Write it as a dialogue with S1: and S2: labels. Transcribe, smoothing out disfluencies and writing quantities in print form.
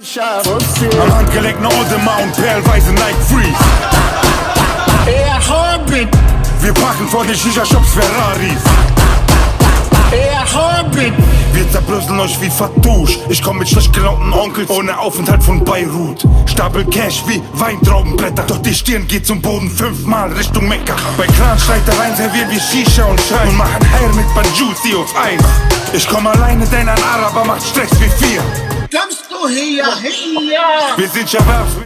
S1: Am Handgelenk ne Audemars und perlweise Nike Freeze. Wir packen vor den Shisha-Shops Ferraris. Wir zerbröseln euch wie Fatouche. Ich komm mit schlecht gelaunten Onkels ohne Aufenthalt von Beirut. Stapel Cash wie Weintraubenblätter, doch die Stirn geht zum Boden 5-mal Richtung Mekka. Bei Clan-Streitereien servieren wir Shisha und Schein und machen Hair mit Banjusi auf Eis. Ich komm alleine, denn ein Araber macht Stress wie 4.
S2: Kommst du hier?
S1: Wir sind Shababs.